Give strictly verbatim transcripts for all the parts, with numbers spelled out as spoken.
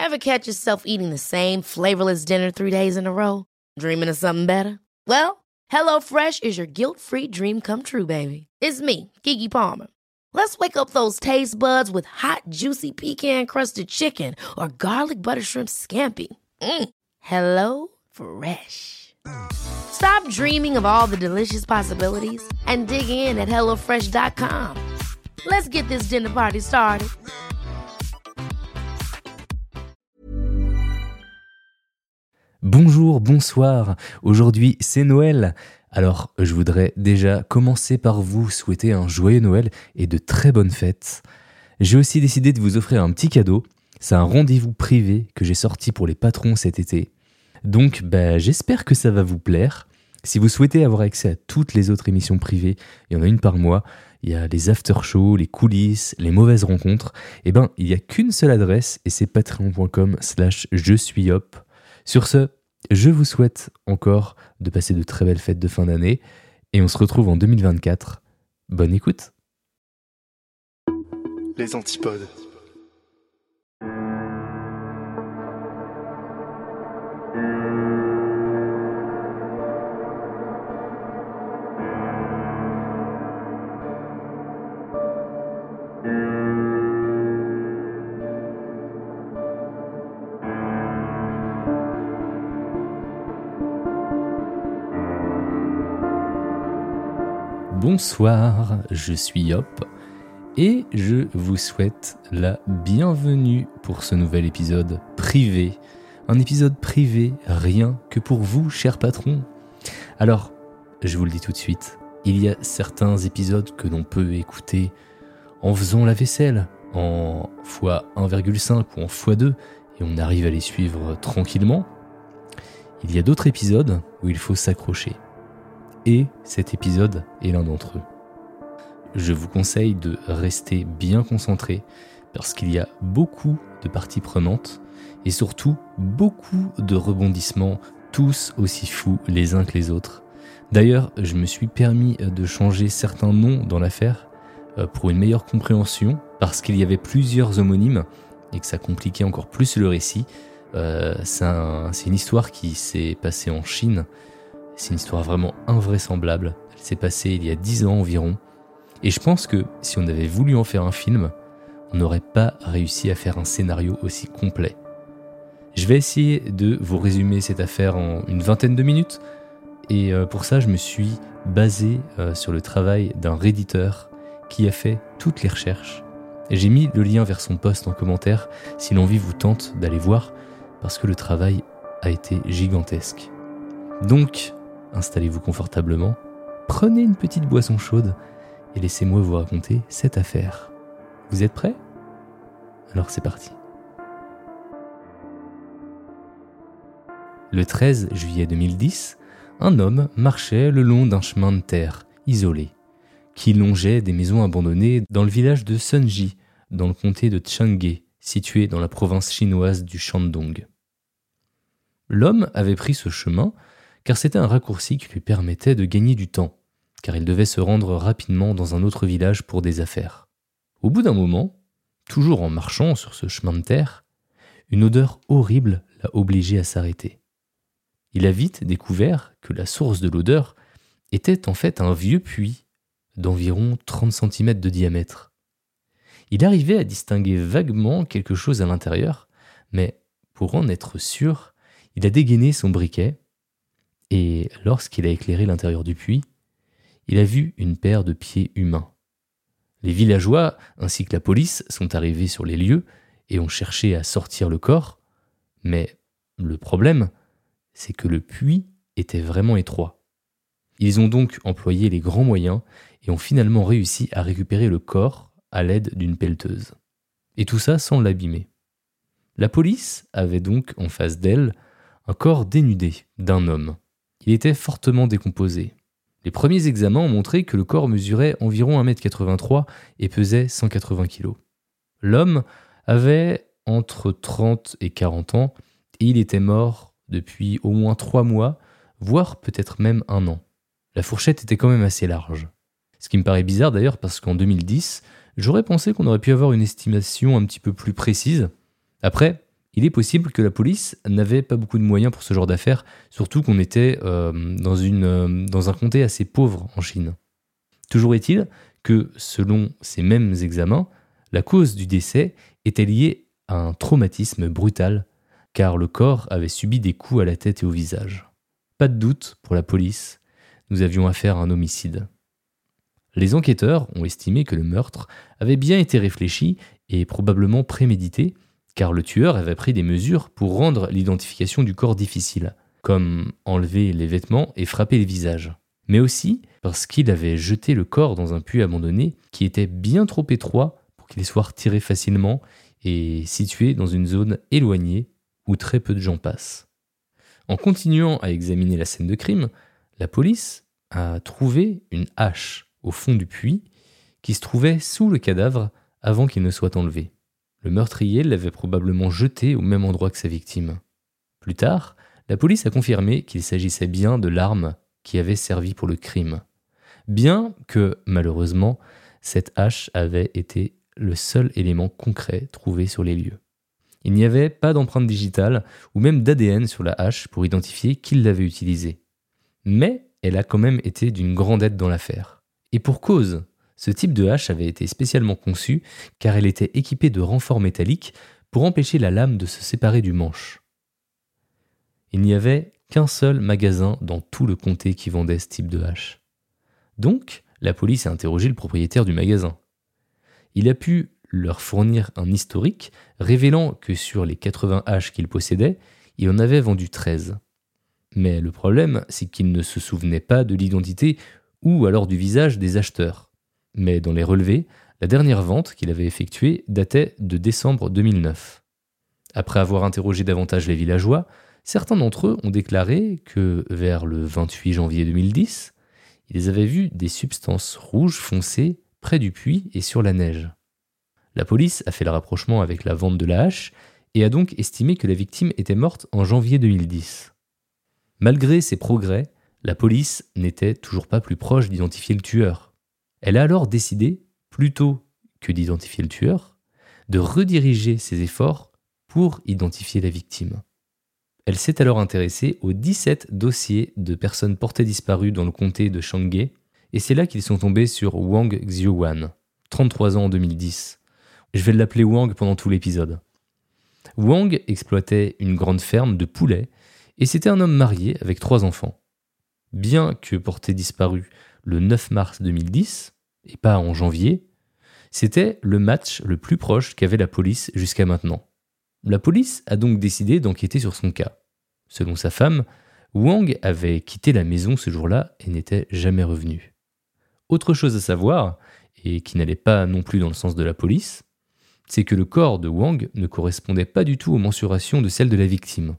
Ever catch yourself eating the same flavorless dinner three days in a row? Dreaming of something better? Well, HelloFresh is your guilt-free dream come true, baby. It's me, Keke Palmer. Let's wake up those taste buds with hot, juicy pecan-crusted chicken or garlic butter shrimp scampi. Mm. Hello Fresh. Stop dreaming of all the delicious possibilities and dig in at hello fresh dot com. Let's get this dinner party started. Bonjour, bonsoir, aujourd'hui c'est Noël. Alors je voudrais déjà commencer par vous souhaiter un joyeux Noël et de très bonnes fêtes. J'ai aussi décidé de vous offrir un petit cadeau, c'est un rendez-vous privé que j'ai sorti pour les patrons cet été. Donc bah, j'espère que ça va vous plaire. Si vous souhaitez avoir accès à toutes les autres émissions privées, il y en a une par mois, il y a les after-shows, les coulisses, les mauvaises rencontres, et ben il n'y a qu'une seule adresse et c'est patreon.com slash je suis hop. Sur ce, je vous souhaite encore de passer de très belles fêtes de fin d'année et on se retrouve en deux mille vingt-quatre. Bonne écoute. Les antipodes. Bonsoir, je suis Yop et je vous souhaite la bienvenue pour ce nouvel épisode privé. Un épisode privé rien que pour vous, chers patrons. Alors, je vous le dis tout de suite, il y a certains épisodes que l'on peut écouter en faisant la vaisselle, en fois un virgule cinq ou en fois deux, et on arrive à les suivre tranquillement. Il y a d'autres épisodes où il faut s'accrocher. Et cet épisode est l'un d'entre eux. Je vous conseille de rester bien concentré parce qu'il y a beaucoup de parties prenantes et surtout beaucoup de rebondissements, tous aussi fous les uns que les autres. D'ailleurs, je me suis permis de changer certains noms dans l'affaire pour une meilleure compréhension parce qu'il y avait plusieurs homonymes et que ça compliquait encore plus le récit. Euh, c'est, un, c'est une histoire qui s'est passée en Chine. C'est une histoire vraiment invraisemblable. Elle s'est passée il y a dix ans environ. Et je pense que si on avait voulu en faire un film, on n'aurait pas réussi à faire un scénario aussi complet. Je vais essayer de vous résumer cette affaire en une vingtaine de minutes. Et pour ça, je me suis basé sur le travail d'un redditeur qui a fait toutes les recherches. Et j'ai mis le lien vers son post en commentaire si l'envie vous tente d'aller voir, parce que le travail a été gigantesque. Donc, installez-vous confortablement, prenez une petite boisson chaude et laissez-moi vous raconter cette affaire. Vous êtes prêts ? Alors c'est parti. Le treize juillet deux mille dix, un homme marchait le long d'un chemin de terre isolé qui longeait des maisons abandonnées dans le village de Sunji, dans le comté de Changhe, situé dans la province chinoise du Shandong. L'homme avait pris ce chemin car c'était un raccourci qui lui permettait de gagner du temps, car il devait se rendre rapidement dans un autre village pour des affaires. Au bout d'un moment, toujours en marchant sur ce chemin de terre, une odeur horrible l'a obligé à s'arrêter. Il a vite découvert que la source de l'odeur était en fait un vieux puits d'environ trente centimètres de diamètre. Il arrivait à distinguer vaguement quelque chose à l'intérieur, mais pour en être sûr, il a dégainé son briquet. Et lorsqu'il a éclairé l'intérieur du puits, il a vu une paire de pieds humains. Les villageois ainsi que la police sont arrivés sur les lieux et ont cherché à sortir le corps, mais le problème, c'est que le puits était vraiment étroit. Ils ont donc employé les grands moyens et ont finalement réussi à récupérer le corps à l'aide d'une pelleteuse. Et tout ça sans l'abîmer. La police avait donc en face d'elle un corps dénudé d'un homme. Il était fortement décomposé. Les premiers examens ont montré que le corps mesurait environ un mètre quatre-vingt-trois et pesait cent quatre-vingts kilos. L'homme avait entre trente et quarante ans et il était mort depuis au moins trois mois, voire peut-être même un an. La fourchette était quand même assez large. Ce qui me paraît bizarre d'ailleurs parce qu'en deux mille dix, j'aurais pensé qu'on aurait pu avoir une estimation un petit peu plus précise. Après, il est possible que la police n'avait pas beaucoup de moyens pour ce genre d'affaires, surtout qu'on était euh, dans, une, euh, dans un comté assez pauvre en Chine. Toujours est-il que, selon ces mêmes examens, la cause du décès était liée à un traumatisme brutal, car le corps avait subi des coups à la tête et au visage. Pas de doute pour la police, nous avions affaire à un homicide. Les enquêteurs ont estimé que le meurtre avait bien été réfléchi et probablement prémédité, car le tueur avait pris des mesures pour rendre l'identification du corps difficile, comme enlever les vêtements et frapper les visages. Mais aussi parce qu'il avait jeté le corps dans un puits abandonné qui était bien trop étroit pour qu'il soit retiré facilement et situé dans une zone éloignée où très peu de gens passent. En continuant à examiner la scène de crime, la police a trouvé une hache au fond du puits qui se trouvait sous le cadavre avant qu'il ne soit enlevé. Le meurtrier l'avait probablement jeté au même endroit que sa victime. Plus tard, la police a confirmé qu'il s'agissait bien de l'arme qui avait servi pour le crime, bien que, malheureusement, cette hache avait été le seul élément concret trouvé sur les lieux. Il n'y avait pas d'empreinte digitale ou même d'A D N sur la hache pour identifier qui l'avait utilisée. Mais elle a quand même été d'une grande aide dans l'affaire. Et pour cause, ce type de hache avait été spécialement conçu car elle était équipée de renforts métalliques pour empêcher la lame de se séparer du manche. Il n'y avait qu'un seul magasin dans tout le comté qui vendait ce type de hache. Donc, la police a interrogé le propriétaire du magasin. Il a pu leur fournir un historique révélant que sur les quatre-vingts haches qu'il possédait, il en avait vendu treize. Mais le problème, c'est qu'il ne se souvenait pas de l'identité ou alors du visage des acheteurs. Mais dans les relevés, la dernière vente qu'il avait effectuée datait de décembre deux mille neuf. Après avoir interrogé davantage les villageois, certains d'entre eux ont déclaré que, vers le vingt-huit janvier deux mille dix, ils avaient vu des substances rouges foncées près du puits et sur la neige. La police a fait le rapprochement avec la vente de la hache et a donc estimé que la victime était morte en janvier deux mille dix. Malgré ces progrès, la police n'était toujours pas plus proche d'identifier le tueur. Elle a alors décidé, plutôt que d'identifier le tueur, de rediriger ses efforts pour identifier la victime. Elle s'est alors intéressée aux dix-sept dossiers de personnes portées disparues dans le comté de Changge, et c'est là qu'ils sont tombés sur Wang Xiuwan, trente-trois ans en deux mille dix. Je vais l'appeler Wang pendant tout l'épisode. Wang exploitait une grande ferme de poulets, et c'était un homme marié avec trois enfants. Bien que porté disparu le neuf mars deux mille dix, et pas en janvier, c'était le match le plus proche qu'avait la police jusqu'à maintenant. La police a donc décidé d'enquêter sur son cas. Selon sa femme, Wang avait quitté la maison ce jour-là et n'était jamais revenu. Autre chose à savoir, et qui n'allait pas non plus dans le sens de la police, c'est que le corps de Wang ne correspondait pas du tout aux mensurations de celle de la victime.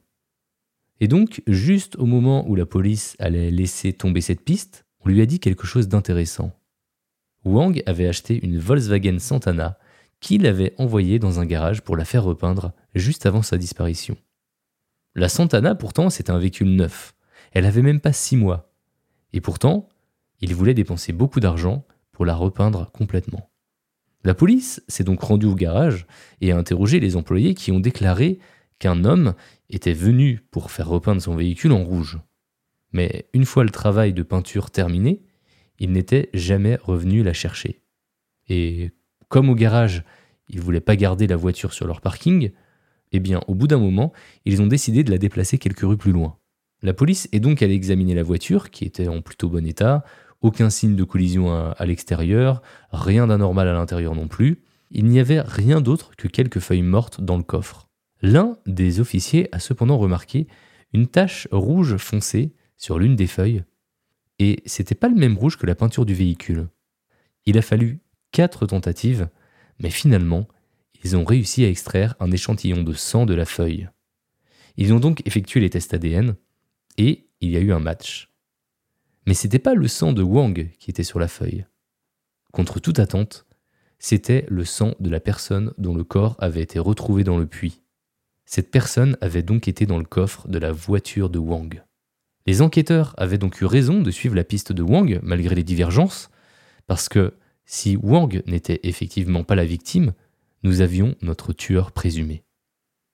Et donc, juste au moment où la police allait laisser tomber cette piste, on lui a dit quelque chose d'intéressant. Wang avait acheté une Volkswagen Santana qu'il avait envoyée dans un garage pour la faire repeindre juste avant sa disparition. La Santana, pourtant, c'est un véhicule neuf. Elle avait même pas six mois. Et pourtant, il voulait dépenser beaucoup d'argent pour la repeindre complètement. La police s'est donc rendue au garage et a interrogé les employés qui ont déclaré qu'un homme était venu pour faire repeindre son véhicule en rouge. Mais une fois le travail de peinture terminé, il n'était jamais revenu la chercher. Et comme au garage, ils ne voulaient pas garder la voiture sur leur parking, eh bien, au bout d'un moment, ils ont décidé de la déplacer quelques rues plus loin. La police est donc allée examiner la voiture, qui était en plutôt bon état, aucun signe de collision à, à l'extérieur, rien d'anormal à l'intérieur non plus. Il n'y avait rien d'autre que quelques feuilles mortes dans le coffre. L'un des officiers a cependant remarqué une tache rouge foncée sur l'une des feuilles, et c'était pas le même rouge que la peinture du véhicule. Il a fallu quatre tentatives, mais finalement, ils ont réussi à extraire un échantillon de sang de la feuille. Ils ont donc effectué les tests A D N, et il y a eu un match. Mais c'était pas le sang de Wang qui était sur la feuille. Contre toute attente, c'était le sang de la personne dont le corps avait été retrouvé dans le puits. Cette personne avait donc été dans le coffre de la voiture de Wang. Les enquêteurs avaient donc eu raison de suivre la piste de Wang malgré les divergences, parce que si Wang n'était effectivement pas la victime, nous avions notre tueur présumé.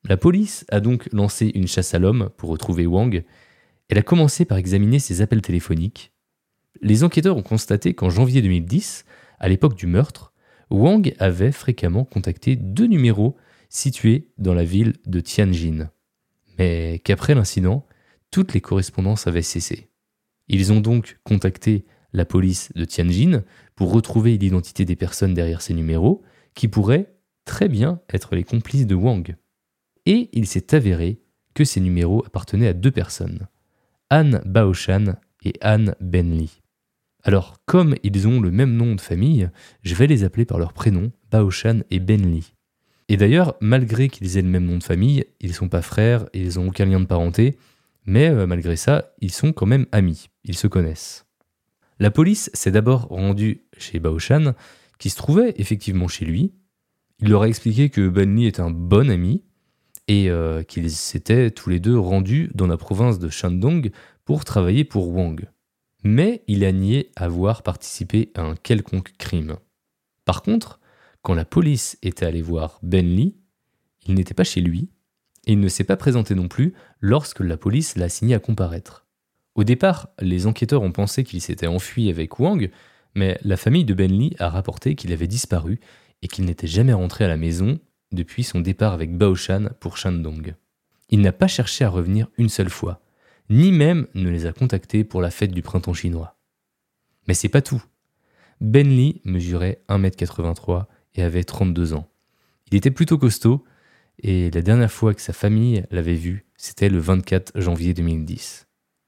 La police a donc lancé une chasse à l'homme pour retrouver Wang. Elle a commencé par examiner ses appels téléphoniques. Les enquêteurs ont constaté qu'en janvier deux mille dix, à l'époque du meurtre, Wang avait fréquemment contacté deux numéros situés dans la ville de Tianjin. Mais qu'après l'incident, toutes les correspondances avaient cessé. Ils ont donc contacté la police de Tianjin pour retrouver l'identité des personnes derrière ces numéros qui pourraient très bien être les complices de Wang. Et il s'est avéré que ces numéros appartenaient à deux personnes, Han Baoshan et Han Benli. Alors, comme ils ont le même nom de famille, je vais les appeler par leur prénom, Baoshan et Benli. Et d'ailleurs, malgré qu'ils aient le même nom de famille, ils ne sont pas frères et ils n'ont aucun lien de parenté, mais euh, malgré ça, ils sont quand même amis, ils se connaissent. La police s'est d'abord rendue chez Baoshan, qui se trouvait effectivement chez lui. Il leur a expliqué que Benli est un bon ami, et euh, qu'ils s'étaient tous les deux rendus dans la province de Shandong pour travailler pour Wang. Mais il a nié avoir participé à un quelconque crime. Par contre, quand la police était allée voir Benli, il n'était pas chez lui, et il ne s'est pas présenté non plus lorsque la police l'a assigné à comparaître. Au départ, les enquêteurs ont pensé qu'il s'était enfui avec Wang, mais la famille de Benli a rapporté qu'il avait disparu et qu'il n'était jamais rentré à la maison depuis son départ avec Baoshan pour Shandong. Il n'a pas cherché à revenir une seule fois, ni même ne les a contactés pour la fête du printemps chinois. Mais c'est pas tout. Benli mesurait un mètre quatre-vingt-trois et avait trente-deux ans. Il était plutôt costaud, et la dernière fois que sa famille l'avait vu, c'était le vingt-quatre janvier deux mille dix.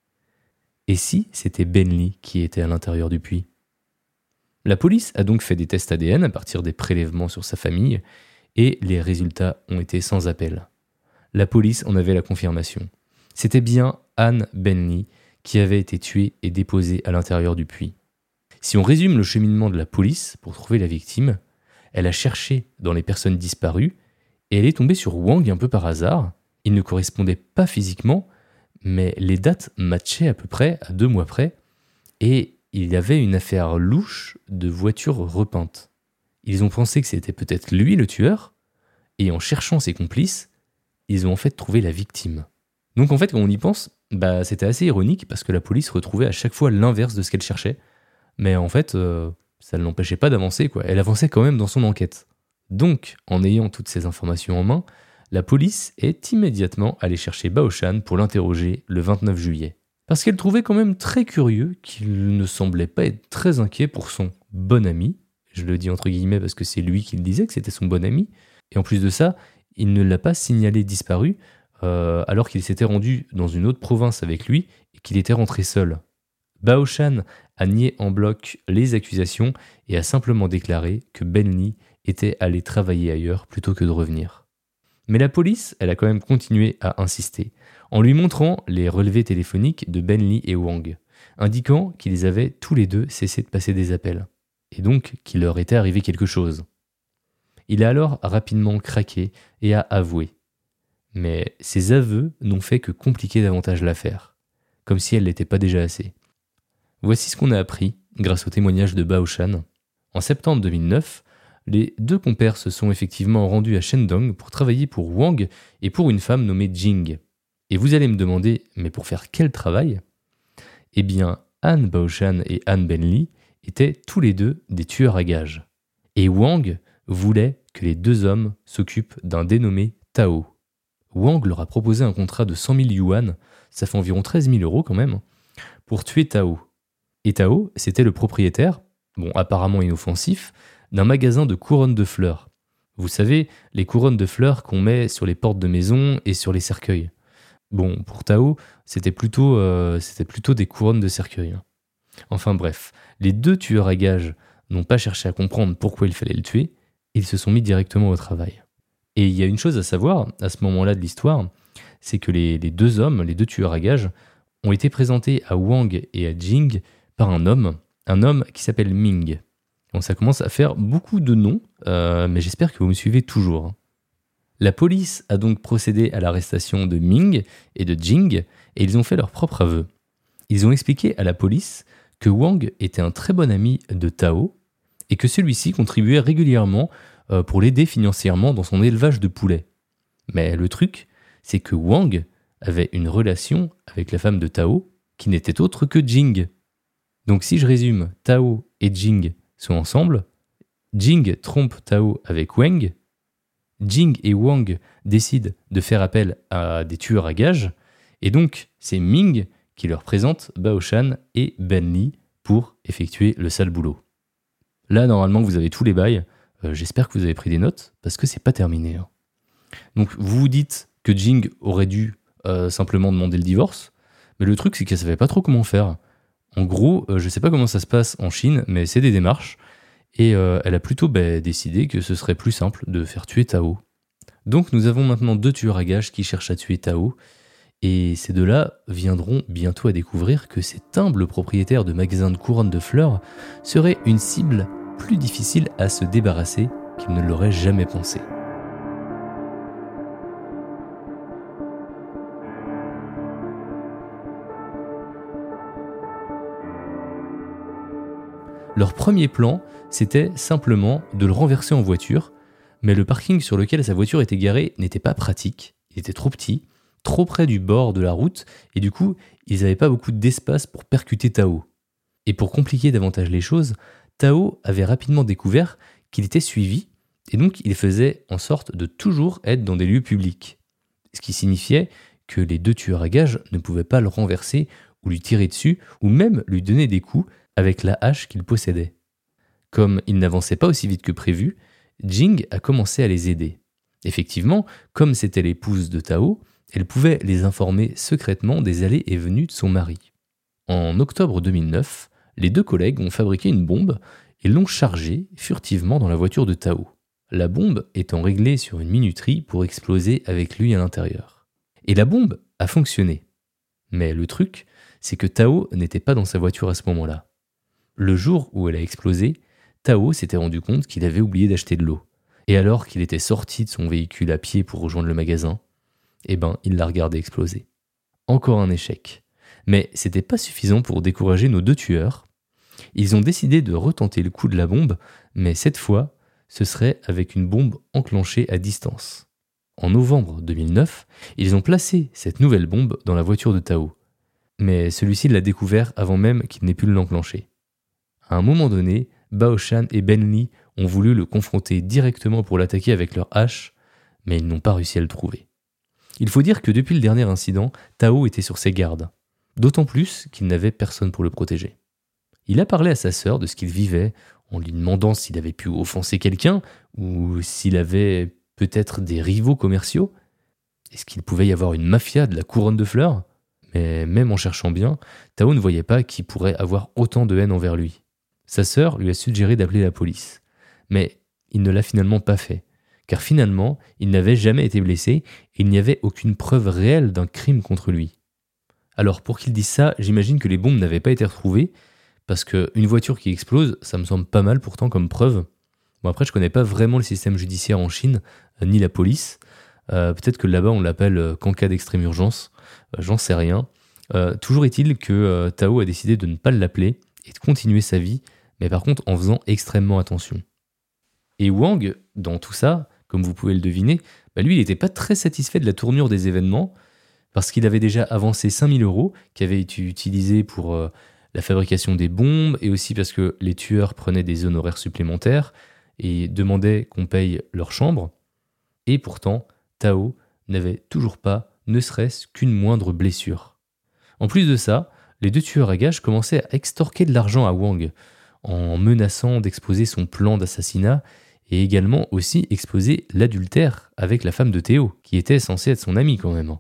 Et si c'était Benli qui était à l'intérieur du puits ? La police a donc fait des tests A D N à partir des prélèvements sur sa famille, et les résultats ont été sans appel. La police en avait la confirmation. C'était bien Han Benli qui avait été tué et déposé à l'intérieur du puits. Si on résume le cheminement de la police pour trouver la victime, elle a cherché dans les personnes disparues et elle est tombée sur Wang un peu par hasard. Il ne correspondait pas physiquement, mais les dates matchaient à peu près à deux mois près et il y avait une affaire louche de voiture repeinte. Ils ont pensé que c'était peut-être lui le tueur, et en cherchant ses complices, ils ont en fait trouvé la victime. Donc en fait, quand on y pense, bah, c'était assez ironique parce que la police retrouvait à chaque fois l'inverse de ce qu'elle cherchait, mais en fait, euh, ça ne l'empêchait pas d'avancer, quoi. Elle avançait quand même dans son enquête. Donc, en ayant toutes ces informations en main, la police est immédiatement allée chercher Baoshan pour l'interroger le vingt-neuf juillet. Parce qu'elle trouvait quand même très curieux qu'il ne semblait pas être très inquiet pour son bon ami. Je le dis entre guillemets parce que c'est lui qui le disait que c'était son bon ami. Et en plus de ça, il ne l'a pas signalé disparu euh, alors qu'il s'était rendu dans une autre province avec lui et qu'il était rentré seul. Baoshan a nié en bloc les accusations et a simplement déclaré que Benli était allé travailler ailleurs plutôt que de revenir. Mais la police, elle a quand même continué à insister, en lui montrant les relevés téléphoniques de Benli et Wang, indiquant qu'ils avaient tous les deux cessé de passer des appels, et donc qu'il leur était arrivé quelque chose. Il a alors rapidement craqué et a avoué. Mais ces aveux n'ont fait que compliquer davantage l'affaire, comme si elle n'était pas déjà assez. Voici ce qu'on a appris grâce au témoignage de Baoshan. En septembre deux mille neuf, les deux compères se sont effectivement rendus à Shandong pour travailler pour Wang et pour une femme nommée Jing. Et vous allez me demander, mais pour faire quel travail ? Eh bien, Han Baoshan et Han Benli étaient tous les deux des tueurs à gages. Et Wang voulait que les deux hommes s'occupent d'un dénommé Tao. Wang leur a proposé un contrat de cent mille yuan, ça fait environ treize mille euros quand même, pour tuer Tao. Et Tao, c'était le propriétaire, bon apparemment inoffensif, d'un magasin de couronnes de fleurs. Vous savez, les couronnes de fleurs qu'on met sur les portes de maison et sur les cercueils. Bon, pour Tao, c'était plutôt, euh, c'était plutôt des couronnes de cercueil. Enfin bref, les deux tueurs à gages n'ont pas cherché à comprendre pourquoi il fallait le tuer, ils se sont mis directement au travail. Et il y a une chose à savoir, à ce moment-là de l'histoire, c'est que les, les deux hommes, les deux tueurs à gages, ont été présentés à Wang et à Jing par un homme, un homme qui s'appelle Ming. Bon, ça commence à faire beaucoup de noms, euh, mais j'espère que vous me suivez toujours. La police a donc procédé à l'arrestation de Ming et de Jing, et ils ont fait leur propre aveu. Ils ont expliqué à la police que Wang était un très bon ami de Tao, et que celui-ci contribuait régulièrement euh, pour l'aider financièrement dans son élevage de poulets. Mais le truc, c'est que Wang avait une relation avec la femme de Tao qui n'était autre que Jing. Donc si je résume, Tao et Jing sont ensemble, Jing trompe Tao avec Wang, Jing et Wang décident de faire appel à des tueurs à gages, et donc c'est Ming qui leur présente Bao Shan et Ben Li pour effectuer le sale boulot. Là, normalement, vous avez tous les bails. Euh, j'espère que vous avez pris des notes, parce que c'est pas terminé. Hein. Donc, vous vous dites que Jing aurait dû euh, simplement demander le divorce, mais le truc, c'est qu'elle savait pas trop comment faire. En gros, euh, je sais pas comment ça se passe en Chine, mais c'est des démarches, et euh, elle a plutôt bah, décidé que ce serait plus simple de faire tuer Tao. Donc, nous avons maintenant deux tueurs à gages qui cherchent à tuer Tao, et ces deux-là viendront bientôt à découvrir que cet humble propriétaire de magasin de couronnes de fleurs serait une cible plus difficile à se débarrasser qu'ils ne l'auraient jamais pensé. Leur premier plan, c'était simplement de le renverser en voiture, mais le parking sur lequel sa voiture était garée n'était pas pratique, il était trop petit, trop près du bord de la route, et du coup, ils n'avaient pas beaucoup d'espace pour percuter Tao. Et pour compliquer davantage les choses, Tao avait rapidement découvert qu'il était suivi, et donc il faisait en sorte de toujours être dans des lieux publics. Ce qui signifiait que les deux tueurs à gages ne pouvaient pas le renverser ou lui tirer dessus, ou même lui donner des coups avec la hache qu'il possédait. Comme il n'avançait pas aussi vite que prévu, Jing a commencé à les aider. Effectivement, comme c'était l'épouse de Tao, elle pouvait les informer secrètement des allées et venues de son mari. En octobre deux mille neuf, les deux collègues ont fabriqué une bombe et l'ont chargée furtivement dans la voiture de Tao. La bombe étant réglée sur une minuterie pour exploser avec lui à l'intérieur. Et la bombe a fonctionné. Mais le truc, c'est que Tao n'était pas dans sa voiture à ce moment-là. Le jour où elle a explosé, Tao s'était rendu compte qu'il avait oublié d'acheter de l'eau. Et alors qu'il était sorti de son véhicule à pied pour rejoindre le magasin, eh ben, il l'a regardé exploser. Encore un échec. Mais c'était pas suffisant pour décourager nos deux tueurs. Ils ont décidé de retenter le coup de la bombe, mais cette fois, ce serait avec une bombe enclenchée à distance. En novembre deux mille neuf, ils ont placé cette nouvelle bombe dans la voiture de Tao. Mais celui-ci l'a découvert avant même qu'il n'ait pu l'enclencher. À un moment donné, Bao Shan et Ben Li ont voulu le confronter directement pour l'attaquer avec leur hache, mais ils n'ont pas réussi à le trouver. Il faut dire que depuis le dernier incident, Tao était sur ses gardes, d'autant plus qu'il n'avait personne pour le protéger. Il a parlé à sa sœur de ce qu'il vivait, en lui demandant s'il avait pu offenser quelqu'un, ou s'il avait peut-être des rivaux commerciaux. Est-ce qu'il pouvait y avoir une mafia de la couronne de fleurs ? Mais même en cherchant bien, Tao ne voyait pas qui pourrait avoir autant de haine envers lui. Sa sœur lui a suggéré d'appeler la police, mais il ne l'a finalement pas fait. Car finalement, il n'avait jamais été blessé et il n'y avait aucune preuve réelle d'un crime contre lui. Alors pour qu'il dise ça, j'imagine que les bombes n'avaient pas été retrouvées, parce qu'une voiture qui explose, ça me semble pas mal pourtant comme preuve. Bon après, je connais pas vraiment le système judiciaire en Chine, euh, ni la police. Euh, peut-être que là-bas on l'appelle euh, qu'en cas d'extrême urgence, euh, j'en sais rien. Euh, toujours est-il que euh, Tao a décidé de ne pas l'appeler et de continuer sa vie, mais par contre en faisant extrêmement attention. Et Wang, dans tout ça, comme vous pouvez le deviner, bah lui, il n'était pas très satisfait de la tournure des événements parce qu'il avait déjà avancé cinq mille euros qui avaient été utilisés pour euh, la fabrication des bombes et aussi parce que les tueurs prenaient des honoraires supplémentaires et demandaient qu'on paye leur chambre. Et pourtant, Tao n'avait toujours pas, ne serait-ce qu'une moindre blessure. En plus de ça, les deux tueurs à gages commençaient à extorquer de l'argent à Wang en menaçant d'exposer son plan d'assassinat et également aussi exposer l'adultère avec la femme de Théo, qui était censée être son amie quand même.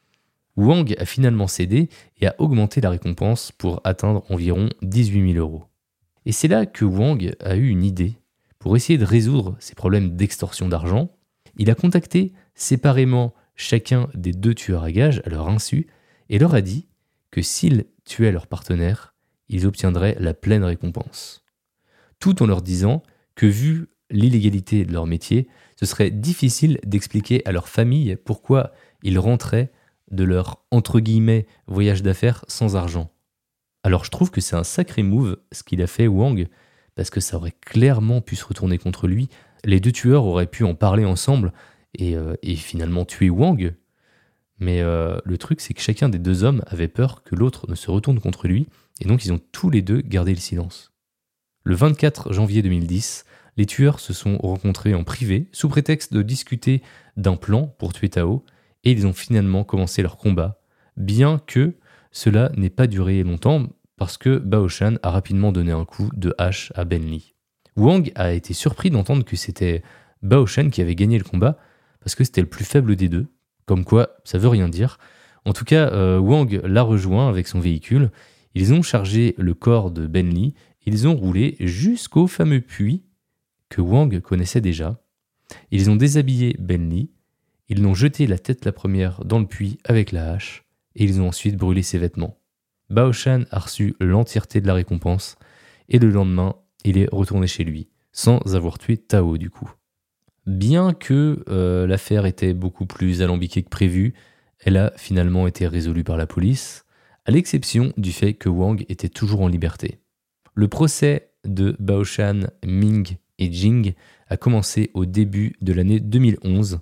Wang a finalement cédé et a augmenté la récompense pour atteindre environ dix-huit mille euros. Et c'est là que Wang a eu une idée. Pour essayer de résoudre ces problèmes d'extorsion d'argent, il a contacté séparément chacun des deux tueurs à gages à leur insu et leur a dit que s'ils tuaient leur partenaire, ils obtiendraient la pleine récompense. Tout en leur disant que vu l'illégalité de leur métier, ce serait difficile d'expliquer à leur famille pourquoi ils rentraient de leur entre guillemets voyage d'affaires sans argent. Alors je trouve que c'est un sacré move ce qu'il a fait Wang, parce que ça aurait clairement pu se retourner contre lui. Les deux tueurs auraient pu en parler ensemble et, euh, et finalement tuer Wang. Mais euh, le truc, c'est que chacun des deux hommes avait peur que l'autre ne se retourne contre lui, et donc ils ont tous les deux gardé le silence. Le vingt-quatre janvier deux mille dix, les tueurs se sont rencontrés en privé sous prétexte de discuter d'un plan pour tuer Tao, et ils ont finalement commencé leur combat, bien que cela n'ait pas duré longtemps parce que Bao Shan a rapidement donné un coup de hache à Ben Li. Wang a été surpris d'entendre que c'était Bao Shan qui avait gagné le combat parce que c'était le plus faible des deux, comme quoi ça veut rien dire. En tout cas, euh, Wang l'a rejoint avec son véhicule, ils ont chargé le corps de Ben Li, ils ont roulé jusqu'au fameux puits que Wang connaissait déjà. Ils ont déshabillé Ben Li, ils l'ont jeté la tête la première dans le puits avec la hache, et ils ont ensuite brûlé ses vêtements. Bao Shan a reçu l'entièreté de la récompense, et le lendemain, il est retourné chez lui, sans avoir tué Tao du coup. Bien que euh, l'affaire était beaucoup plus alambiquée que prévu, elle a finalement été résolue par la police, à l'exception du fait que Wang était toujours en liberté. Le procès de Bao Shan, Ming et Jing a commencé au début de l'année deux mille onze.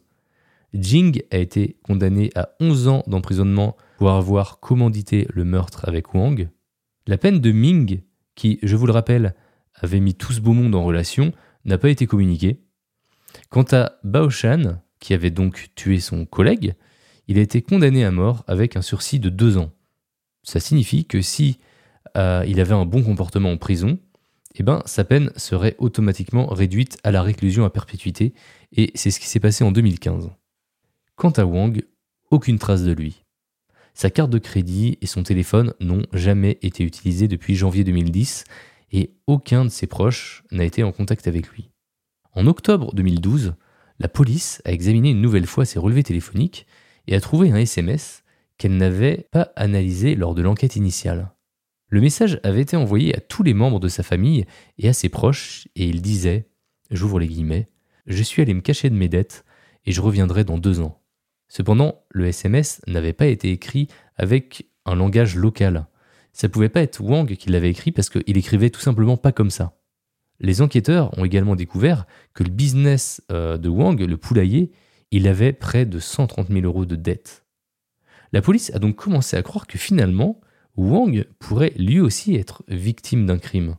Jing a été condamné à onze ans d'emprisonnement pour avoir commandité le meurtre avec Wang. La peine de Ming, qui, je vous le rappelle, avait mis tout ce beau monde en relation, n'a pas été communiquée. Quant à Bao Shan, qui avait donc tué son collègue, il a été condamné à mort avec un sursis de deux ans. Ça signifie que si euh, il avait un bon comportement en prison, eh ben, sa peine serait automatiquement réduite à la réclusion à perpétuité, et c'est ce qui s'est passé en deux mille quinze. Quant à Wang, aucune trace de lui. Sa carte de crédit et son téléphone n'ont jamais été utilisés depuis janvier deux mille dix, et aucun de ses proches n'a été en contact avec lui. En octobre deux mille douze, la police a examiné une nouvelle fois ses relevés téléphoniques et a trouvé un S M S qu'elle n'avait pas analysé lors de l'enquête initiale. Le message avait été envoyé à tous les membres de sa famille et à ses proches, et il disait, j'ouvre les guillemets, « Je suis allé me cacher de mes dettes et je reviendrai dans deux ans. » Cependant, le S M S n'avait pas été écrit avec un langage local. Ça pouvait pas être Wang qui l'avait écrit parce qu'il écrivait tout simplement pas comme ça. Les enquêteurs ont également découvert que le business euh, de Wang, le poulailler, il avait près de cent trente mille euros de dettes. La police a donc commencé à croire que finalement, Wang pourrait lui aussi être victime d'un crime.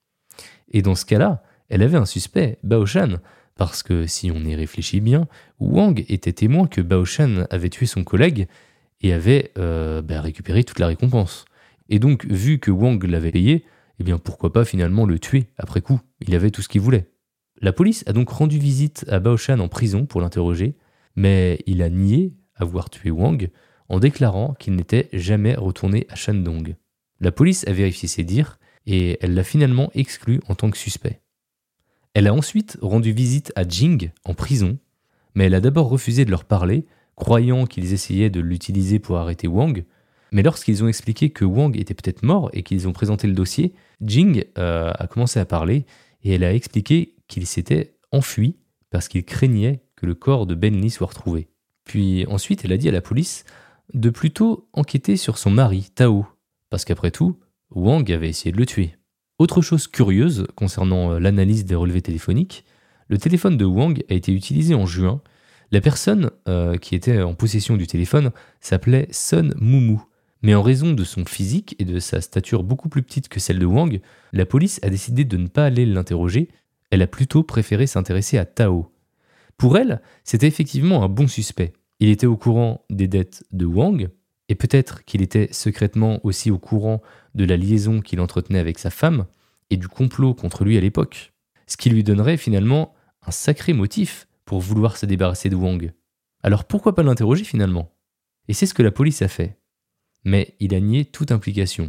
Et dans ce cas-là, elle avait un suspect, Bao Shan, parce que si on y réfléchit bien, Wang était témoin que Bao Shan avait tué son collègue et avait euh, bah, récupéré toute la récompense. Et donc, vu que Wang l'avait payé, eh bien pourquoi pas finalement le tuer après coup, il avait tout ce qu'il voulait. La police a donc rendu visite à Bao Shan en prison pour l'interroger, mais il a nié avoir tué Wang en déclarant qu'il n'était jamais retourné à Shandong. La police a vérifié ses dires et elle l'a finalement exclu en tant que suspect. Elle a ensuite rendu visite à Jing en prison, mais elle a d'abord refusé de leur parler, croyant qu'ils essayaient de l'utiliser pour arrêter Wang. Mais lorsqu'ils ont expliqué que Wang était peut-être mort et qu'ils ont présenté le dossier, Jing euh, a commencé à parler et elle a expliqué qu'il s'était enfui parce qu'il craignait que le corps de Ben Li soit retrouvé. Puis ensuite, elle a dit à la police de plutôt enquêter sur son mari, Tao, parce qu'après tout, Wang avait essayé de le tuer. Autre chose curieuse concernant l'analyse des relevés téléphoniques, le téléphone de Wang a été utilisé en juin. La personne euh, qui était en possession du téléphone s'appelait Sun Mumu. Mais en raison de son physique et de sa stature beaucoup plus petite que celle de Wang, la police a décidé de ne pas aller l'interroger. Elle a plutôt préféré s'intéresser à Tao. Pour elle, c'était effectivement un bon suspect. Il était au courant des dettes de Wang, et peut-être qu'il était secrètement aussi au courant de la liaison qu'il entretenait avec sa femme et du complot contre lui à l'époque. Ce qui lui donnerait finalement un sacré motif pour vouloir se débarrasser de Wang. Alors pourquoi pas l'interroger finalement ? Et c'est ce que la police a fait. Mais il a nié toute implication.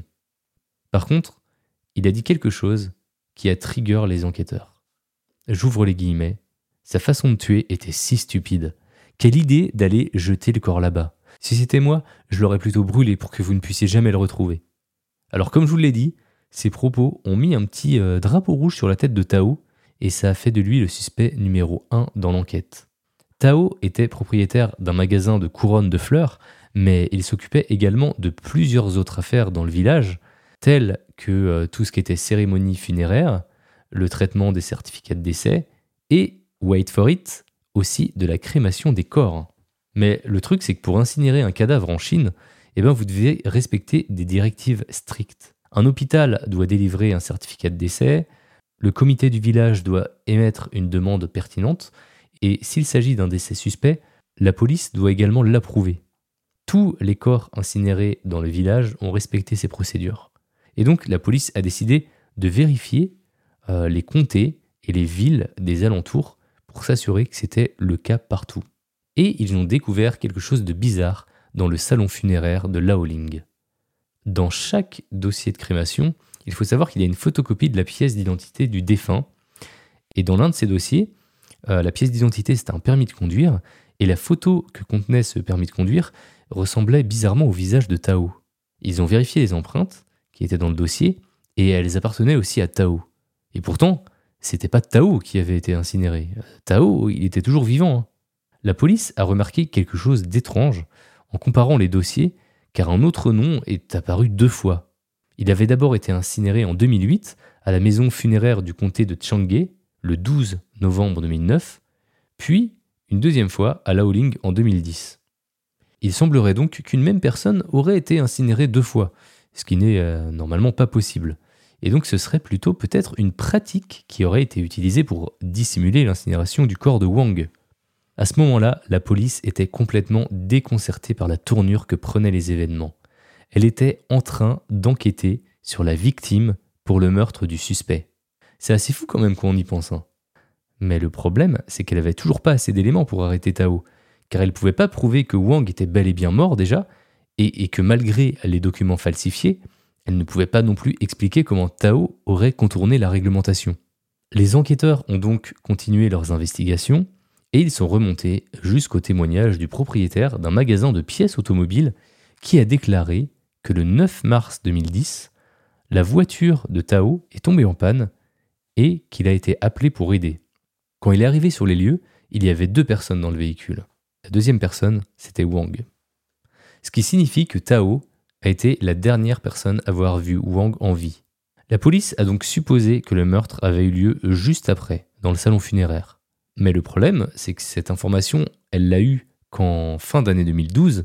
Par contre, il a dit quelque chose qui a trigger les enquêteurs. J'ouvre les guillemets. Sa façon de tuer était si stupide. Quelle idée d'aller jeter le corps là-bas. Si c'était moi, je l'aurais plutôt brûlé pour que vous ne puissiez jamais le retrouver. Alors comme je vous l'ai dit, ces propos ont mis un petit euh, drapeau rouge sur la tête de Tao et ça a fait de lui le suspect numéro un dans l'enquête. Tao était propriétaire d'un magasin de couronnes de fleurs, mais il s'occupait également de plusieurs autres affaires dans le village, telles que euh, tout ce qui était cérémonie funéraire, le traitement des certificats de décès et, wait for it, aussi de la crémation des corps. Mais le truc, c'est que pour incinérer un cadavre en Chine, eh ben, vous devez respecter des directives strictes. Un hôpital doit délivrer un certificat de décès, le comité du village doit émettre une demande pertinente, et s'il s'agit d'un décès suspect, la police doit également l'approuver. Tous les corps incinérés dans le village ont respecté ces procédures. Et donc la police a décidé de vérifier euh, les comtés et les villes des alentours pour s'assurer que c'était le cas partout. Et ils ont découvert quelque chose de bizarre dans le salon funéraire de Laoling. Dans chaque dossier de crémation, il faut savoir qu'il y a une photocopie de la pièce d'identité du défunt. Et dans l'un de ces dossiers, euh, la pièce d'identité, c'était un permis de conduire, et la photo que contenait ce permis de conduire ressemblait bizarrement au visage de Tao. Ils ont vérifié les empreintes qui étaient dans le dossier, et elles appartenaient aussi à Tao. Et pourtant, c'était pas Tao qui avait été incinéré. Tao, il était toujours vivant. Hein. La police a remarqué quelque chose d'étrange en comparant les dossiers, car un autre nom est apparu deux fois. Il avait d'abord été incinéré en deux mille huit à la maison funéraire du comté de Changge, le douze novembre deux mille neuf, puis une deuxième fois à Laoling en deux mille dix. Il semblerait donc qu'une même personne aurait été incinérée deux fois, ce qui n'est euh, normalement pas possible. Et donc ce serait plutôt peut-être une pratique qui aurait été utilisée pour dissimuler l'incinération du corps de Wang. À ce moment-là, la police était complètement déconcertée par la tournure que prenaient les événements. Elle était en train d'enquêter sur la victime pour le meurtre du suspect. C'est assez fou quand même quand on y pense. Hein. Mais le problème, c'est qu'elle avait toujours pas assez d'éléments pour arrêter Tao, car elle pouvait pas prouver que Wang était bel et bien mort déjà, et, et que malgré les documents falsifiés, elle ne pouvait pas non plus expliquer comment Tao aurait contourné la réglementation. Les enquêteurs ont donc continué leurs investigations, et ils sont remontés jusqu'au témoignage du propriétaire d'un magasin de pièces automobiles qui a déclaré que le neuf mars deux mille dix, la voiture de Tao est tombée en panne et qu'il a été appelé pour aider. Quand il est arrivé sur les lieux, il y avait deux personnes dans le véhicule. La deuxième personne, c'était Wang. Ce qui signifie que Tao a été la dernière personne à avoir vu Wang en vie. La police a donc supposé que le meurtre avait eu lieu juste après, dans le salon funéraire. Mais le problème, c'est que cette information, elle l'a eue qu'en fin d'année deux mille douze,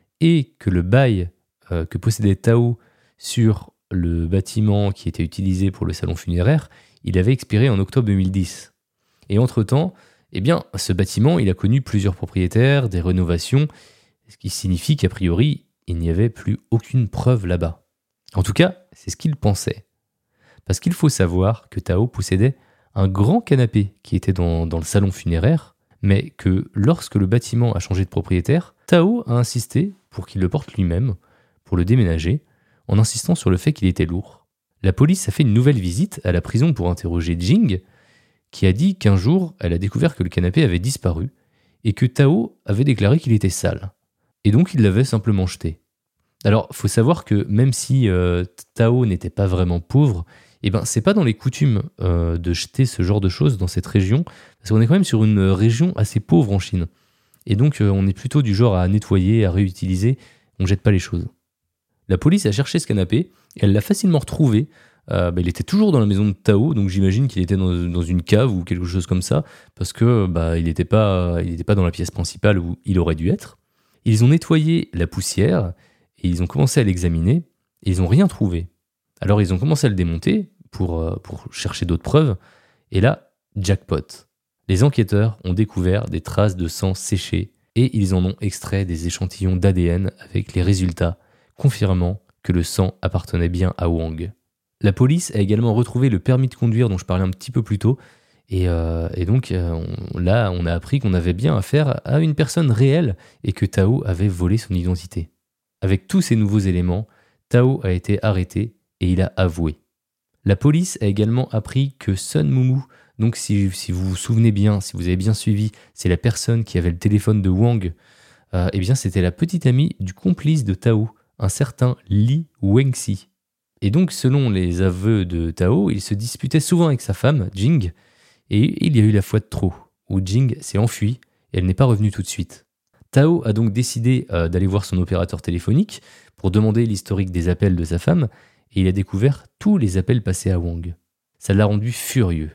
et que le bail euh, que possédait Tao sur le bâtiment qui était utilisé pour le salon funéraire, il avait expiré en octobre deux mille dix. Et entre-temps, eh bien, ce bâtiment, il a connu plusieurs propriétaires, des rénovations, ce qui signifie qu'a priori, il n'y avait plus aucune preuve là-bas. En tout cas, c'est ce qu'il pensait. Parce qu'il faut savoir que Tao possédait un grand canapé qui était dans, dans le salon funéraire, mais que lorsque le bâtiment a changé de propriétaire, Tao a insisté pour qu'il le porte lui-même, pour le déménager, en insistant sur le fait qu'il était lourd. La police a fait une nouvelle visite à la prison pour interroger Jing, qui a dit qu'un jour, elle a découvert que le canapé avait disparu et que Tao avait déclaré qu'il était sale. Et donc il l'avait simplement jeté. Alors, il faut savoir que même si euh, Tao n'était pas vraiment pauvre, eh ben, c'est pas dans les coutumes euh, de jeter ce genre de choses dans cette région, parce qu'on est quand même sur une région assez pauvre en Chine. Et donc, euh, on est plutôt du genre à nettoyer, à réutiliser, on jette pas les choses. La police a cherché ce canapé, et elle l'a facilement retrouvé. Euh, bah, il était toujours dans la maison de Tao, donc j'imagine qu'il était dans, dans une cave ou quelque chose comme ça, parce que bah, il n'était pas, il était pas dans la pièce principale où il aurait dû être. Ils ont nettoyé la poussière, et ils ont commencé à l'examiner, et ils n'ont rien trouvé. Alors ils ont commencé à le démonter pour, euh, pour chercher d'autres preuves, et là, jackpot. Les enquêteurs ont découvert des traces de sang séché, et ils en ont extrait des échantillons d'A D N avec les résultats confirmant que le sang appartenait bien à Wang. La police a également retrouvé le permis de conduire dont je parlais un petit peu plus tôt, et, euh, et donc euh, on, là on a appris qu'on avait bien affaire à une personne réelle et que Tao avait volé son identité. Avec tous ces nouveaux éléments, Tao a été arrêté et il a avoué. La police a également appris que Sun Mumu, donc si, si vous vous souvenez bien, si vous avez bien suivi, c'est la personne qui avait le téléphone de Wang, euh, eh bien c'était la petite amie du complice de Tao, un certain Li Wengxi. Et donc selon les aveux de Tao, il se disputait souvent avec sa femme, Jing, et il y a eu la fois de trop, où Jing s'est enfuie et elle n'est pas revenue tout de suite. Tao a donc décidé euh, d'aller voir son opérateur téléphonique pour demander l'historique des appels de sa femme, et il a découvert tous les appels passés à Wang. Ça l'a rendu furieux.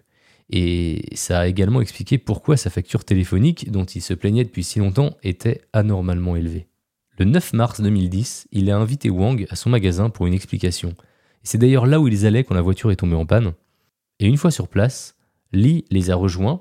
Et ça a également expliqué pourquoi sa facture téléphonique, dont il se plaignait depuis si longtemps, était anormalement élevée. Le neuf mars deux mille dix, il a invité Wang à son magasin pour une explication. Et c'est d'ailleurs là où ils allaient quand la voiture est tombée en panne. Et une fois sur place, Lee les a rejoints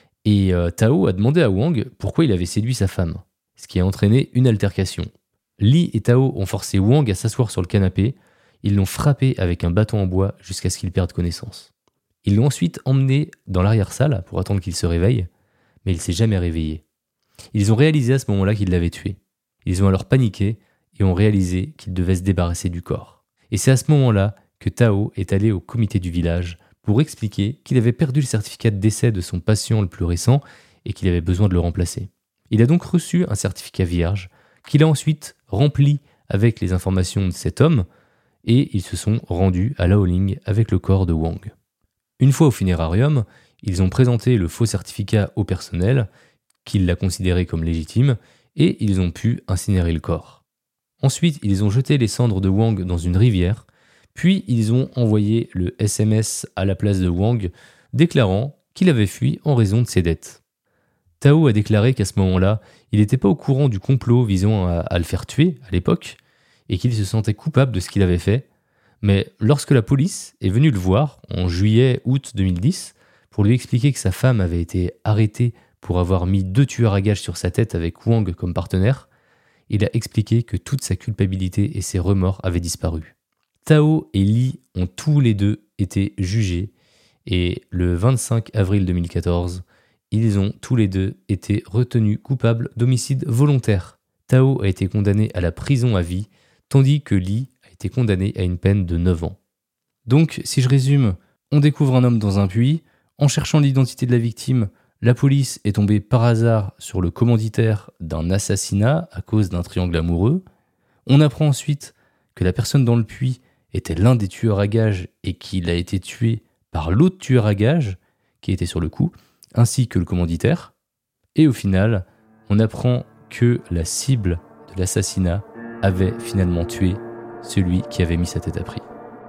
et euh, Tao a demandé à Wang pourquoi il avait séduit sa femme, ce qui a entraîné une altercation. Lee et Tao ont forcé Wang à s'asseoir sur le canapé, ils l'ont frappé avec un bâton en bois jusqu'à ce qu'il perde connaissance. Ils l'ont ensuite emmené dans l'arrière-salle pour attendre qu'il se réveille, mais il ne s'est jamais réveillé. Ils ont réalisé à ce moment-là qu'il l'avait tué. Ils ont alors paniqué et ont réalisé qu'ils devaient se débarrasser du corps. Et c'est à ce moment-là que Tao est allé au comité du village pour expliquer qu'il avait perdu le certificat de décès de son patient le plus récent et qu'il avait besoin de le remplacer. Il a donc reçu un certificat vierge qu'il a ensuite rempli avec les informations de cet homme et ils se sont rendus à Laoling avec le corps de Wang. Une fois au funérarium, ils ont présenté le faux certificat au personnel qui l'a considéré comme légitime et ils ont pu incinérer le corps. Ensuite, ils ont jeté les cendres de Wang dans une rivière, puis ils ont envoyé le S M S à la place de Wang, déclarant qu'il avait fui en raison de ses dettes. Tao a déclaré qu'à ce moment-là, il n'était pas au courant du complot visant à, à le faire tuer à l'époque, et qu'il se sentait coupable de ce qu'il avait fait, mais lorsque la police est venue le voir en juillet-août deux mille dix, pour lui expliquer que sa femme avait été arrêtée pour avoir mis deux tueurs à gages sur sa tête avec Wang comme partenaire, il a expliqué que toute sa culpabilité et ses remords avaient disparu. Tao et Lee ont tous les deux été jugés et le vingt-cinq avril deux mille quatorze, ils ont tous les deux été retenus coupables d'homicide volontaire. Tao a été condamné à la prison à vie, tandis que Lee a été condamné à une peine de neuf ans. Donc, si je résume, on découvre un homme dans un puits, en cherchant l'identité de la victime, la police est tombée par hasard sur le commanditaire d'un assassinat à cause d'un triangle amoureux. On apprend ensuite que la personne dans le puits était l'un des tueurs à gages et qu'il a été tué par l'autre tueur à gages qui était sur le coup, ainsi que le commanditaire. Et au final, on apprend que la cible de l'assassinat avait finalement tué celui qui avait mis sa tête à prix.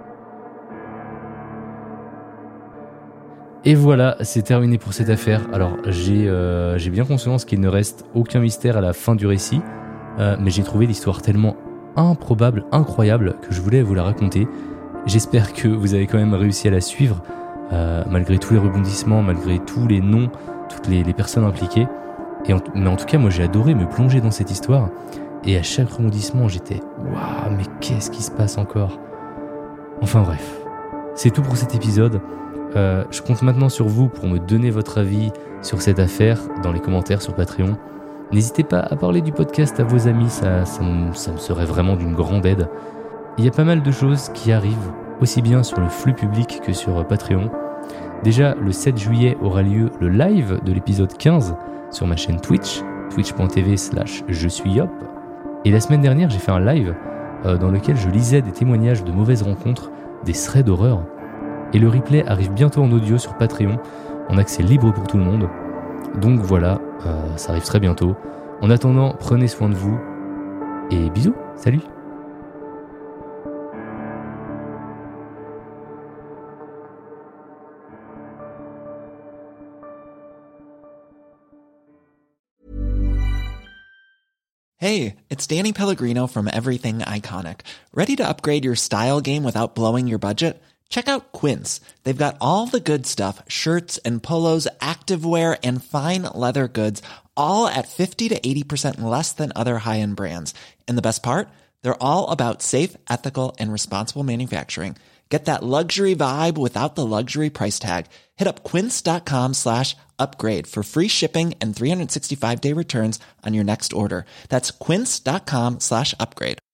Et voilà, c'est terminé pour cette affaire. Alors, j'ai, euh, j'ai bien conscience qu'il ne reste aucun mystère à la fin du récit, euh, mais j'ai trouvé l'histoire tellement improbable, incroyable, que je voulais vous la raconter. J'espère que vous avez quand même réussi à la suivre, euh, malgré tous les rebondissements, malgré tous les noms, toutes les, les personnes impliquées. Et en, mais en tout cas, moi, j'ai adoré me plonger dans cette histoire. Et à chaque rebondissement, j'étais « Waouh, mais qu'est-ce qui se passe encore ?» Enfin bref, c'est tout pour cet épisode. Euh, je compte maintenant sur vous pour me donner votre avis sur cette affaire dans les commentaires sur Patreon. N'hésitez pas à parler du podcast à vos amis, ça, ça, me, ça me serait vraiment d'une grande aide. Il y a pas mal de choses qui arrivent, aussi bien sur le flux public que sur Patreon. Déjà, le sept juillet aura lieu le live de l'épisode quinze sur ma chaîne Twitch, twitch.tv slash je suis Yop. Et la semaine dernière, j'ai fait un live euh, dans lequel je lisais des témoignages de mauvaises rencontres, des threads d'horreur. Et le replay arrive bientôt en audio sur Patreon, en accès libre pour tout le monde. Donc voilà, euh, ça arrive très bientôt. En attendant, prenez soin de vous, et bisous, salut! Hey, it's Danny Pellegrino from Everything Iconic. Ready to upgrade your style game without blowing your budget? Check out Quince. They've got all the good stuff, shirts and polos, activewear, and fine leather goods, all at fifty to eighty percent less than other high-end brands. And the best part? They're all about safe, ethical, and responsible manufacturing. Get that luxury vibe without the luxury price tag. Hit up quince.com slash upgrade for free shipping and three sixty-five day returns on your next order. That's quince.com slash upgrade.